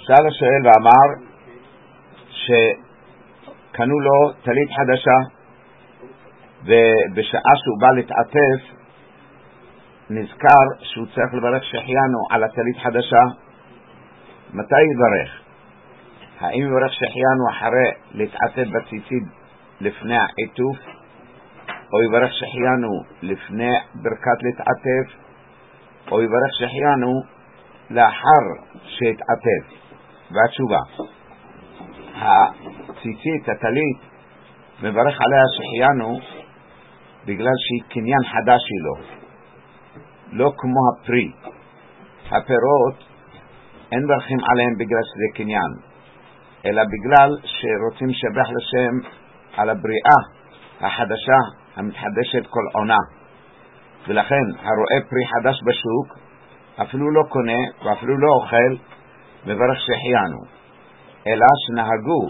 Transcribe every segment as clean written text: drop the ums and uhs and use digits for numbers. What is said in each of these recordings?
שאל השואל ואמר שקנו לו טלית חדשה, ובשעה שהוא בא להתעטף נזכר שהוא צריך לברך שהחיינו על הטלית חדשה. מתי יברך? האם יברך שהחיינו אחרי להתעטף בציצית לפני העיטוף, או יברך שהחיינו לפני ברכת להתעטף, או יברך שהחיינו לאחר שהתעטף? והתשובה, הציצית, הטלית, מברך עליה שהחיינו בגלל שהיא קניין חדש שלו, לא כמו הפרי. הפירות אין ברכים עליהם בגלל שזה קניין, אלא בגלל שרוצים לשבח לשם על הבריאה החדשה המתחדשת כל עונה. ולכן הרואה פרי חדש בשוק אפילו לא קונה ואפילו לא אוכל, מברך שהחיינו. אלא שנהגו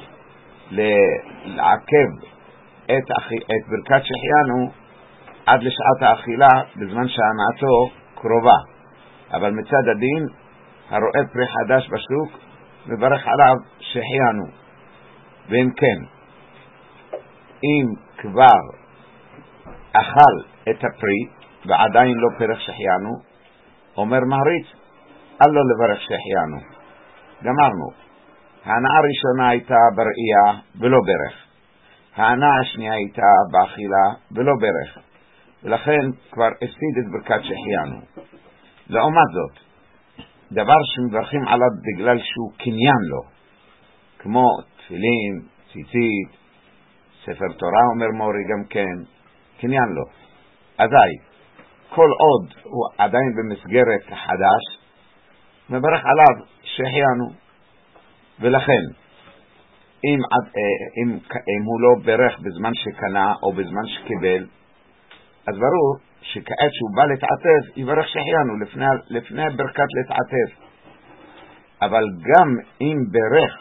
לעכב את ברכת שהחיינו עד לשעת האכילה בזמן שהנעתו קרובה. אבל מצד הדין הרואה פרי חדש בשוק מברך עליו שהחיינו. ואם כן, אם כבר אכל את הפרי ועדיין לא פרח שהחיינו, אומר מהריץ, אל לו לברך שהחיינו. גמרנו. ההנאה הראשונה הייתה בראייה ולא ברך, ההנאה השנייה הייתה באכילה ולא ברך, ולכן כבר הפסיד את ברכת שהחיינו. לעומת זאת, דבר שמברכים עליו בגלל שהוא קניין לו, כמו תפילין, ציצית, ספר תורה אומר מורי גם כן, קניין לו. אזי, כל עוד הוא עדיין במסגרת החדש, מברך עליו שהחיינו. ולכן, אם הוא לא ברך בזמן שקנה או בזמן שקיבל, אז ברור שכעת שהוא בא להתעטף יברך שהחיינו לפני ברכת להתעטף. אבל גם אם ברך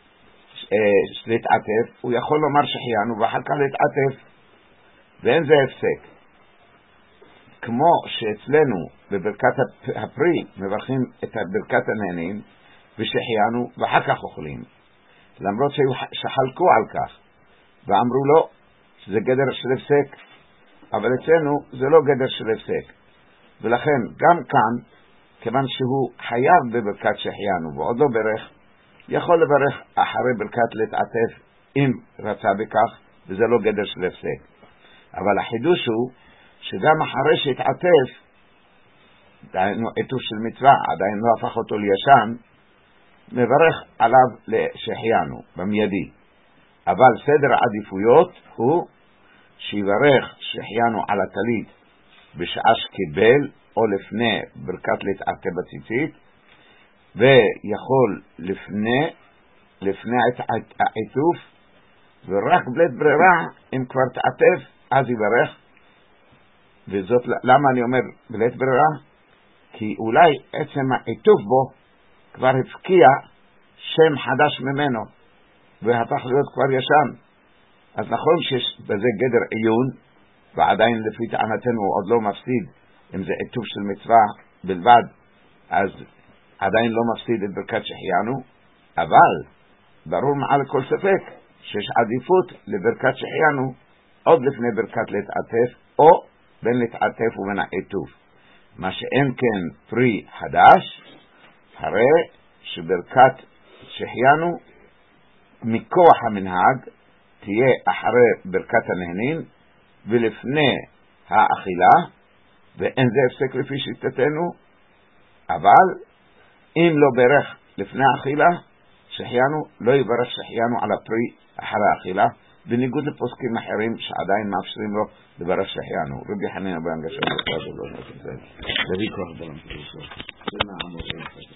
להתעטף, הוא יכול לומר שהחיינו ואחר כך להתעטף, ואין זה הפסק. כמו שאצלנו בברכת הפרי מברכים את ברכת הנהנים ושהחיינו ואחר כך אוכלים, למרות שחלקו על כך ואמרו לו שזה גדר של הפסק, אבל אצלנו זה לא גדר של הפסק. ולכן גם כאן, כיוון שהוא חייב בברכת שהחיינו ועוד לא ברך, יכול לברך אחרי ברכת להתעטף אם רצה בכך, וזה לא גדר של הפסק. אבל החידוש הוא שגם אחרי שהתעטף, עיטוף של מצווה עדיין לא הפך אותו לישן, מברך עליו שהחיינו במיידי. אבל סדר העדיפויות הוא שיברך שהחיינו על הטלית בשעה שקיבל או לפני ברכת להתעטף בציצית, ויכול לפני העיטוף, ורק בלית ברירה אם כבר תעטף אז יברך. וזאת למה אני אומר בלית ברירה? כי אולי עצם העיטוף בו כבר הפקיע שם חדש ממנו והפך להיות כבר ישן. אז נכון שיש בזה גדר עיון, ועדיין לפי טענתנו הוא עוד לא מפסיד, אם זה עיטוף של מצווה בלבד אז עדיין לא מפסיד את ברכת שהחיינו, אבל ברור מעל כל ספק שיש עדיפות לברכת שהחיינו עוד לפני ברכת להתעטף, או בין להתעטף ובין העיטוף. מה שאין כן פרי חדש, הרי שברכת שהחיינו מכוח המנהג תהיה אחרי ברכת הנהנין ולפני האכילה, ואין זה הפסק לפי שיטתנו. אבל אם לא ברך לפני האכילה שהחיינו, לא יברך שהחיינו על הפרי אחרי האכילה, בניגוד לפוסקים אחרים שעדיין מאפשרים לו לברך שהחיינו. רבי חנינא בן גרשון, רבי כוח בלם.